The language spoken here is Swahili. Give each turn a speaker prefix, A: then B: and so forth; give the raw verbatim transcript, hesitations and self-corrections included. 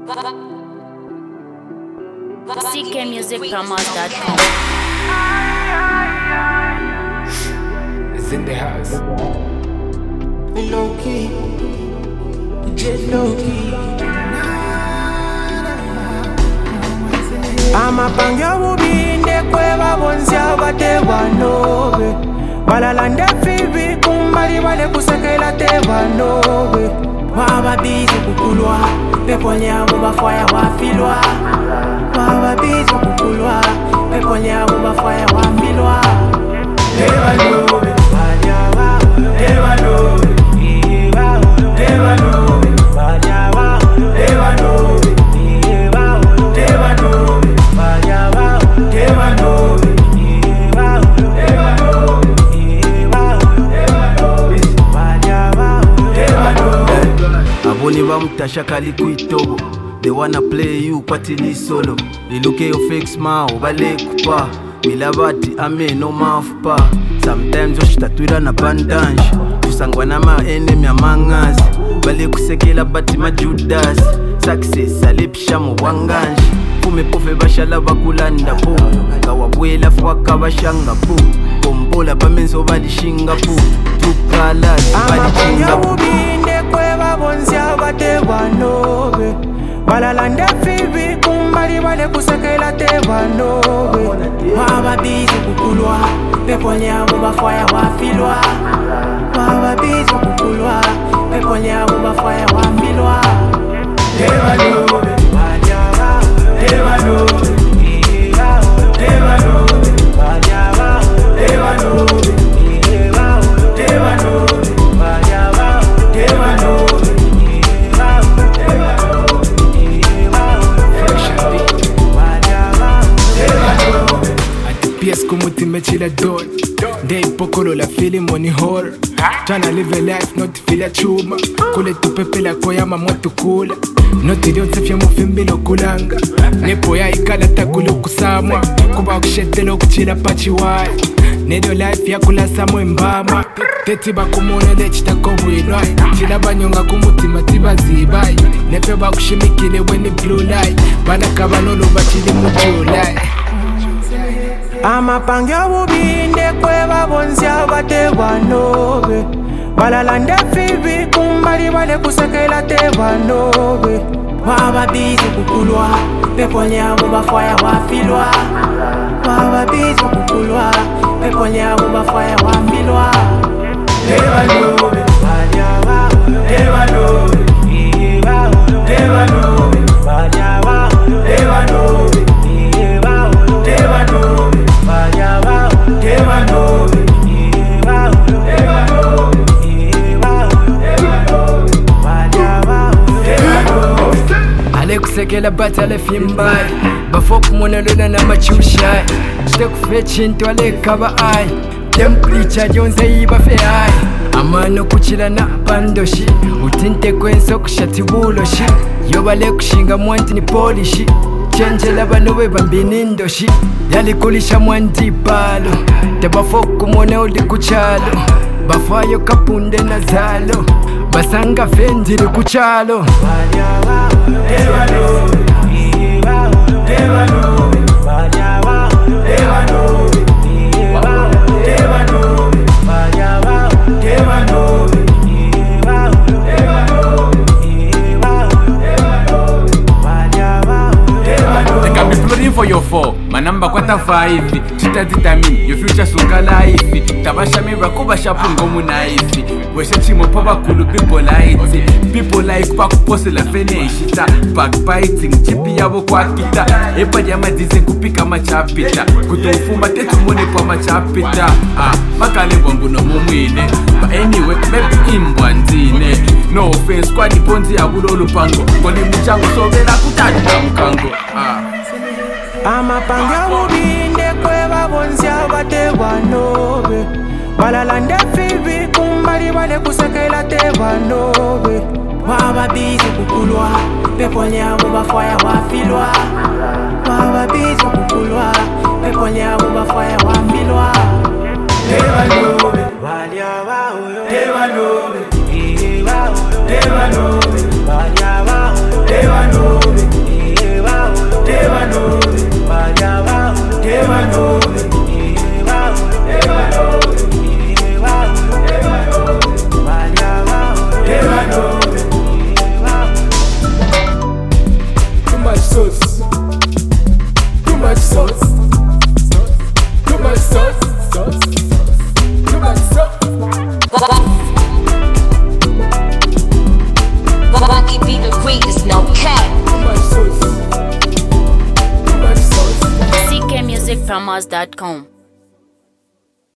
A: C K Music Promos dot com.
B: It's in the house.
C: Low key, just low key. Amapanga ubinde kweba bonzia bate banobe balalande fibi kumbali bale kusekela te banobe baba bizi kukulwa peponya bafaya wafilwa baba bizi kukulwa peponya bafaya wafilwa te banobe banya ba te banobe te banobe banya ba te banobe te banobe
D: Aboni bamutasha kali kuitobo. They wanna play you kwatili solo. They look at your fake smile, bale kupa. Milabati ame no mafupa. Sometimes oshitatwira na bandage. Tusangwa na ma enemy amangazi. Bale kusekela bati ma Judas. Success alipisha mu wanganji. Kume pofe bashala bakulanda po. Kawabwela fwaka bashanga po. Kombola bamenzo balishinga po. Tukala balichinga po.
C: ubinde kweba bonzia bate banobe balalande fibi kumbali bale kusekela te banobe baba bizi kukulwa peponya bafaya wafilwa baba bizi kukulwa peponya bafaya wafilwa te banobe banya ba te banobe te banobe banya ba te banobe te banobe banya ba te banobe
B: P S kumuti mechila don. Day pokolo la feeling money horror. Tryna live a life not feel a chuma. Kule tupepe la koyama moto kula. Noti leo tefya mufimbilo kulanga. Nepo ya ikala takulu kusamwa. Kuba kushetelo kuchila pachiwai. Nedo life ya kula samwe mbama. Teti bakumone lechita kobwinwai. Chila banyonga kumuti matiba zibai. Nepe bakushimikile when the blue light. Bana kabanolo bachili mujulai.
C: Amapanga ubinde kweba bonzia bate banobe balalande fibi kumbali bale kusekela te banobe baba bizi kukulwa peponya bafaya wafilwa baba bizi kukulwa peponya bafaya wafilwa te banobe banya ba te banobe te banobe banya ba te banobe te banobe
B: Ale kusekela batale fimbai. Bafok monelona na machushai. Stek fetchin ale kaba ai. Templicha jonze iba fe ai. Amano kuchila na pandoshi. Utinte kwenso kushati buloshi. Yobale kushinga mwanti ni polishi. Chenjela banobe bambinindoshi. Yalikulisha mwandi palo. Tebafoko mwone uli kuchalo. Bafayo kapunde na zalo. Basanga fendiri kuchalo.
E: For your four, my number quarter five. Chita determine your future suka life. Tabasha mi rakuba shapungo munaifi. Weshe chimo papa kulu people like people like paku pose la finish. Backbiting chipi yabo kwa kita. Epa jama dize kupika machapita. Kutufuma tetu mone kwa machapita. Ah, makale wangu no mumwine. But anyway, maybe imbwanzine. No offense kwa diponzi ya bulolu pango. Koni mchango sobela kutadika mkango. Ah.
C: Amapanga ubinde kweba bonzia bate banobe balalande fibi kumbali bale kusekela te banobe baba bizi kukulwa peponya bafaya wafilwa baba bizi kukulwa peponya bafaya wafilwa te banobe balia ba te banobe te banobe balia ba te banobe
B: sauce, too much sauce, sauce, too much sauce.
A: Rocky be the greatest, no cap.
B: Too much sauce, too much sauce.
A: C K music promos dot com